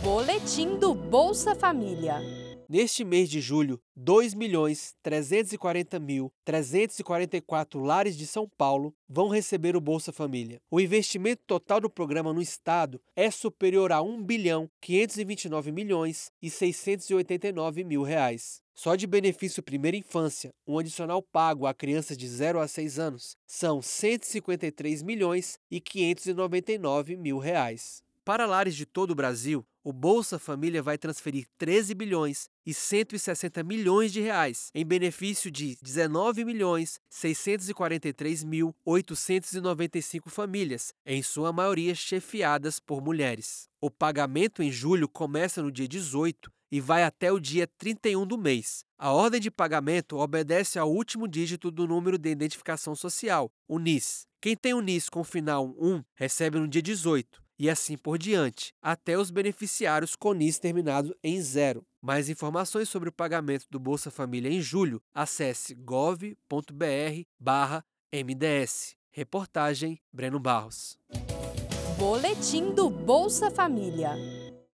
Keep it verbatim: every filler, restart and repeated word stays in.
Boletim do Bolsa Família. Neste mês de julho, dois milhões trezentos e quarenta mil trezentos e quarenta e quatro lares de São Paulo vão receber o Bolsa Família. O investimento total do programa no estado é superior a um bilhão quinhentos e vinte e nove milhões e seiscentos e oitenta e nove mil reais. Só de benefício primeira infância, um adicional pago a crianças de zero a seis anos, são cento e cinquenta e três milhões e quinhentos e noventa e nove mil reais. Para lares de todo o Brasil, o Bolsa Família vai transferir treze bilhões e cento e sessenta milhões de reais em benefício de dezenove milhões seiscentos e quarenta e três mil oitocentos e noventa e cinco famílias, em sua maioria chefiadas por mulheres. O pagamento em julho começa no dia dezoito e vai até o dia trinta e um do mês. A ordem de pagamento obedece ao último dígito do número de identificação social, o N I S. Quem tem o N I S com final um recebe no dia dezoito. E assim por diante, até os beneficiários com N I S terminado em zero. Mais informações sobre o pagamento do Bolsa Família em julho, acesse gov ponto br barra M D S. Reportagem Breno Barros. Boletim do Bolsa Família.